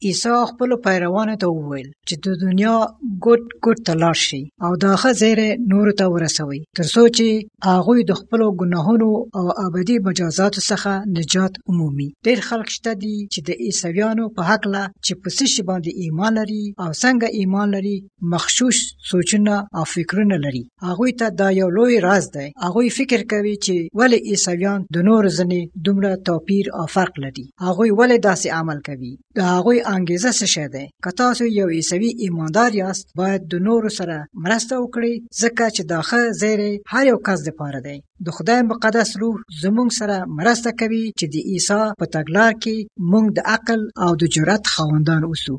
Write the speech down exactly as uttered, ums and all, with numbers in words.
عیسی خپلو پیروانو ته وویل چې د دنیا ګوټ ګوټ ته لاړ شي او دا ښه زیری نورو ته ورسوي تر څو چې هغوی د خپلو ګناهونو او ابدي مجازاتو څخه نجات ومومي. ډېر خلک شته دي چې د عیسویانو په هکله چې په څه شي باندې ایمان لري او څنګه ایمان لري مغشوش سوچونه او فکرونه لري. هغوی ته دا یو لوی راز دی. هغوی فکر کوي چې ولې عیسویان د نورو ځنې دومره توپیر او فرق لري. هغوی ولې داسې عمل کوي. د هغوی انګیزه څه شی دی؟ که تاسو یو عیسوي ایماندار یاست باید د نورو سره مرسته وکړئ ځکه چې دا ښه زیری هر یو کس دپاره دی. د خدای مقدس روح زموږ سره مرسته کوي چې د عیسی په تګلار کې موږ د عقل او د جرأت خاوندان اوسو.